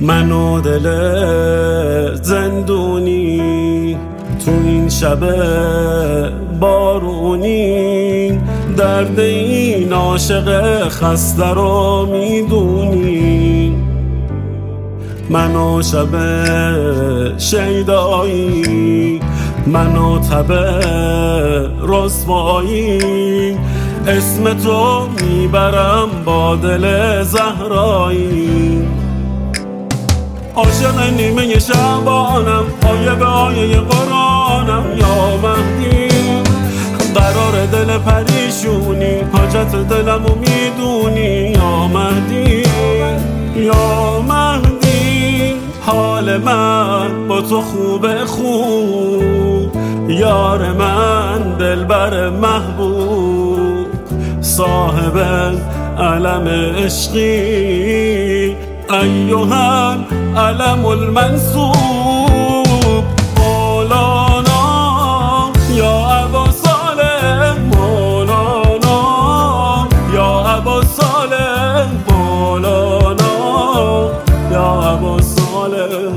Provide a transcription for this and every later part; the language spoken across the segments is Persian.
من و دل زندونی تو این شب بارونی، درد این عاشق خسته رو میدونی. من و شب شیدایی، من و تب رسوایی، اسم تو میبرم با دل زهرایی. عاشق نیمه شبانم، آیه به آیه قرآنم، یا مهدی قرار دل پریشونی، حاجت دلمو میدونی. یا مهدی یا مهدی، حال من با تو خوبه خوب، یار من دلبر محبوب، صاحب علم عشقی، ایها العلم المنصوب. مولانا یا ابا صالح، مولانا یا ابا صالح، مولانا یا ابا صالح.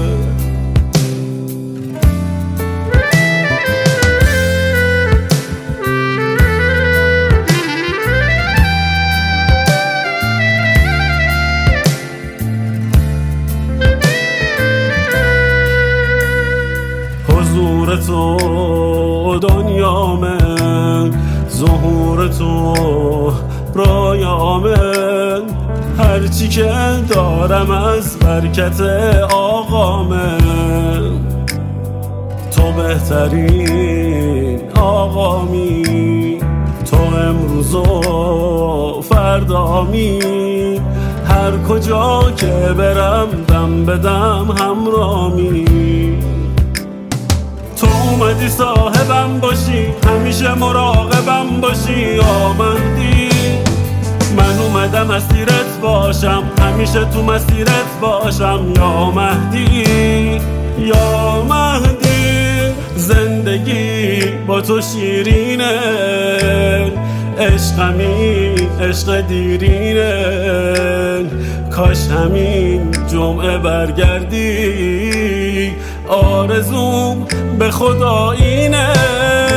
حضور تو دنیامه، ظهور تو رایامه، هرچی که دارم از برکت آقامه. تو بهترین آقامی، تو امروز و فردامی، هر کجا که برم دم بدم همرامی. تو اومدی صاحبم باشی، همیشه مراقبم باشی. یا مهدی من اومدم اسیرت باشم، همیشه تو مسیرت باشم. یا مهدی یا مهدی، زندگی با تو شیرینه، عشقمی عشق دیرینه، کاش همین جمعه برگردی، آرزوم به خدا اینه.